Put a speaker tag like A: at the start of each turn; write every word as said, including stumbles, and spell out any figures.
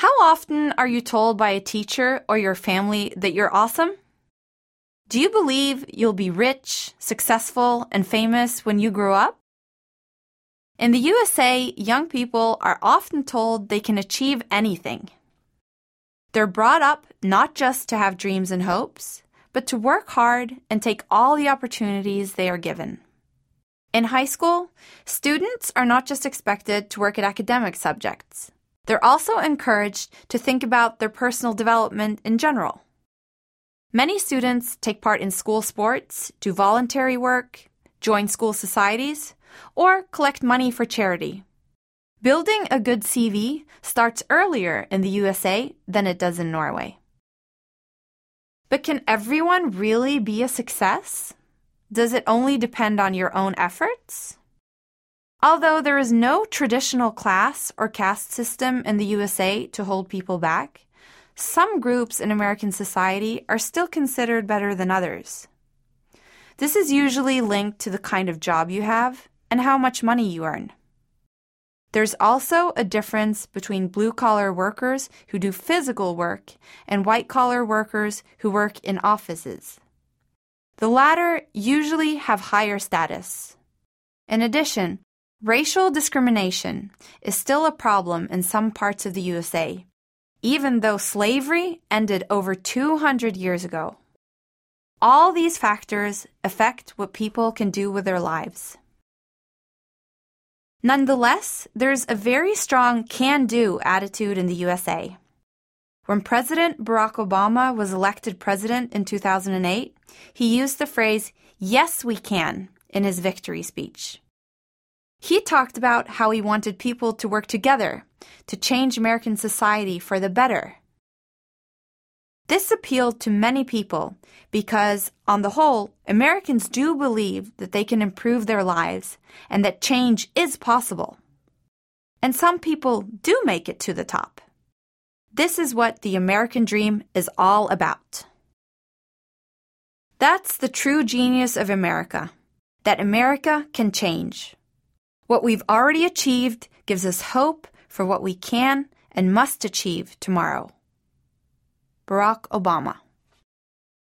A: How often are you told by a teacher or your family that you're awesome? Do you believe you'll be rich, successful, and famous when you grow up? In the U S A, young people are often told they can achieve anything. They're brought up not just to have dreams and hopes, but to work hard and take all the opportunities they are given. In high school, students are not just expected to work at academic subjects. They're also encouraged to think about their personal development in general. Many students take part in school sports, do voluntary work, join school societies, or collect money for charity. Building a good C V starts earlier in the U S A than it does in Norway. But can everyone really be a success? Does it only depend on your own efforts? Although there is no traditional class or caste system in the U S A to hold people back, some groups in American society are still considered better than others. This is usually linked to the kind of job you have and how much money you earn. There's also a difference between blue-collar workers who do physical work and white-collar workers who work in offices. The latter usually have higher status. In addition, racial discrimination is still a problem in some parts of the U S A, even though slavery ended over two hundred years ago. All these factors affect what people can do with their lives. Nonetheless, there's a very strong can-do attitude in the U S A. When President Barack Obama was elected president in two thousand eight, he used the phrase, "Yes, we can," in his victory speech. He talked about how he wanted people to work together to change American society for the better. This appealed to many people because, on the whole, Americans do believe that they can improve their lives and that change is possible. And some people do make it to the top. This is what the American dream is all about. That's the true genius of America, that America can change. What we've already achieved gives us hope for what we can and must achieve tomorrow. Barack Obama.